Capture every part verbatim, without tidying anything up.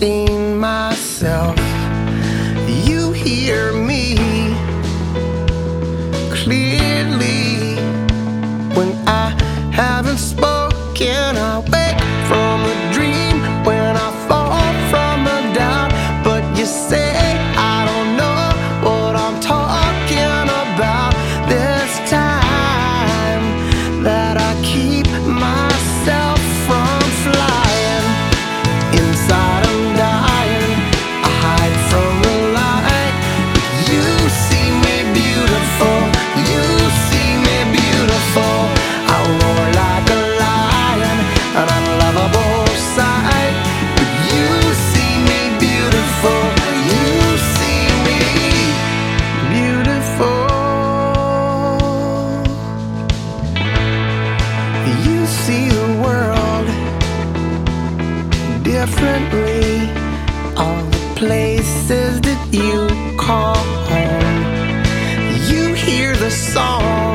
seen myself. You hear me clearly when I haven't spoken. I wake from a dream when I fall from a doubt. But you say I don't know what I'm talking about. This time that I keep myself from flying. Inside I'm dying, I hide from the light. You see me beautiful, you see me beautiful. I roar like a lion, an unlovable sight. But you see me beautiful, you see me beautiful. You see the world differently. All the places that you call home. You hear the song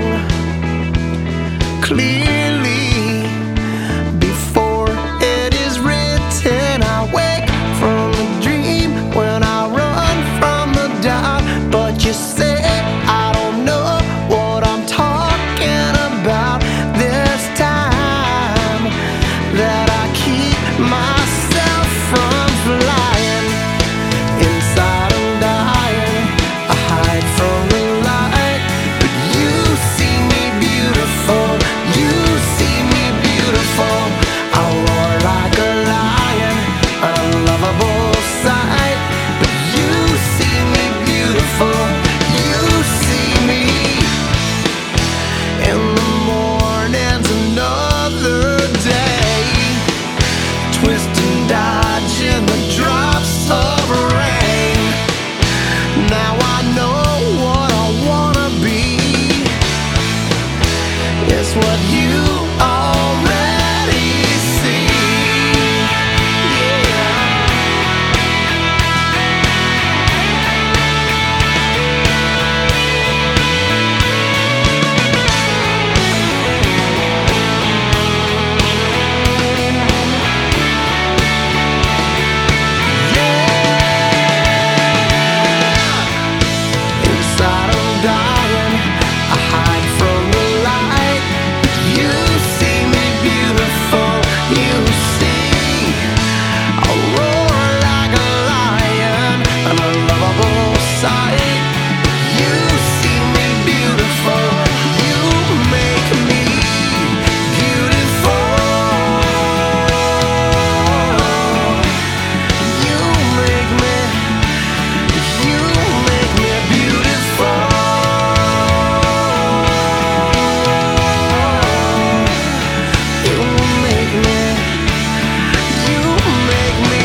clearly before it is written. I wake from a dream when I run from the doubt. But you say I don't know what I'm talking about. This time that I keep myself from flying. Inside I'm dying, I hide from the light. But you see me beautiful, you see me beautiful. I roar like a lion, an unlovable sight. But you see me beautiful, you see me. In the morning's another day, twist and dodge in the drops of rain. Now I know what I wanna be. It's what you already see. Yeah. Inside I'm dying, I hide from the light. You see me beautiful, you see. I roar like a lion, an unlovable sight. You see me beautiful, you make me beautiful. You make me, you make me beautiful. You make me, you make me.